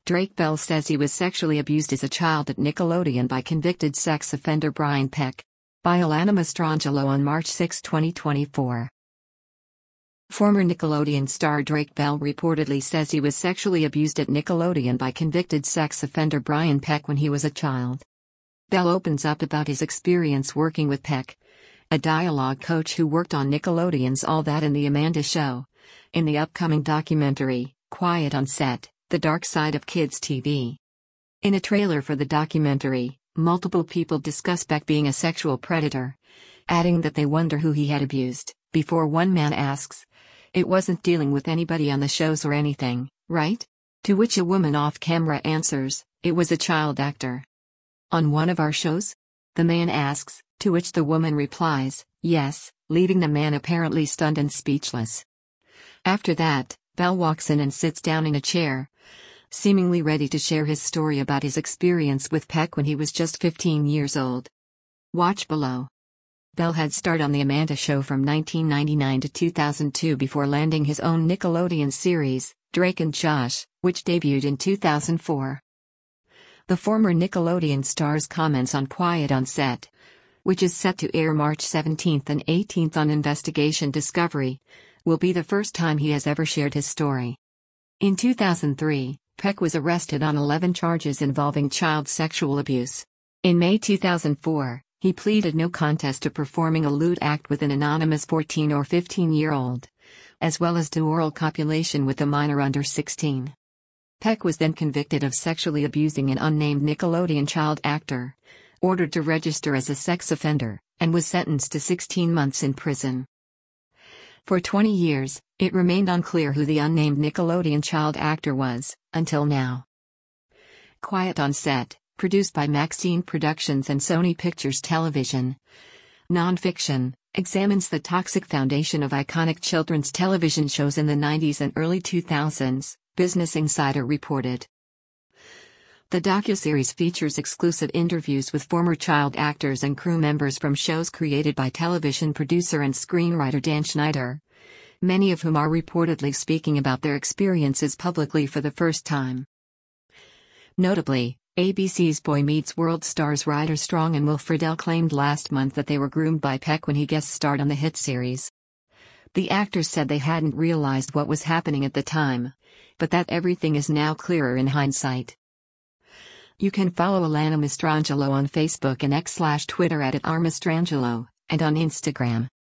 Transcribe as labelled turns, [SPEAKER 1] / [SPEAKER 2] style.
[SPEAKER 1] Drake Bell says he was sexually abused as a child at Nickelodeon by convicted sex offender Brian Peck. By Alana Mastrangelo on March 6, 2024. Former Nickelodeon star Drake Bell reportedly says he was sexually abused at Nickelodeon by convicted sex offender Brian Peck when he was a child. Bell opens up about his experience working with Peck, a dialogue coach who worked on Nickelodeon's All That and The Amanda Show, in the upcoming documentary, Quiet on Set, The Dark Side of Kids TV. In a trailer for the documentary, multiple people discuss Peck being a sexual predator, adding that they wonder who he had abused, before one man asks, "It wasn't dealing with anybody on the shows or anything, right?" To which a woman off-camera answers, "It was a child actor." "On one of our shows?" the man asks, to which the woman replies, "Yes," leaving the man apparently stunned and speechless. After that, Bell walks in and sits down in a chair, seemingly ready to share his story about his experience with Peck when he was just 15 years old. Watch below. Bell had starred on The Amanda Show from 1999 to 2002 before landing his own Nickelodeon series, Drake and Josh, which debuted in 2004. The former Nickelodeon star's comments on Quiet on Set, which is set to air March 17 and 18 on Investigation Discovery, will be the first time he has ever shared his story. In 2003, Peck was arrested on 11 charges involving child sexual abuse. In May 2004, he pleaded no contest to performing a lewd act with an anonymous 14 or 15-year-old, as well as to oral copulation with a minor under 16. Peck was then convicted of sexually abusing an unnamed Nickelodeon child actor, ordered to register as a sex offender, and was sentenced to 16 months in prison. For 20 years, it remained unclear who the unnamed Nickelodeon child actor was, until now. Quiet on Set, produced by Maxine Productions and Sony Pictures Television. Nonfiction, examines the toxic foundation of iconic children's television shows in the 90s and early 2000s, Business Insider reported. The docuseries features exclusive interviews with former child actors and crew members from shows created by television producer and screenwriter Dan Schneider, many of whom are reportedly speaking about their experiences publicly for the first time. Notably, ABC's Boy Meets World stars Ryder Strong and Will Friedle claimed last month that they were groomed by Peck when he guest starred on the hit series. The actors said they hadn't realized what was happening at the time, but that everything is now clearer in hindsight. You can follow Alana Mastrangelo on Facebook and X/Twitter @RMastrangelo, and on Instagram.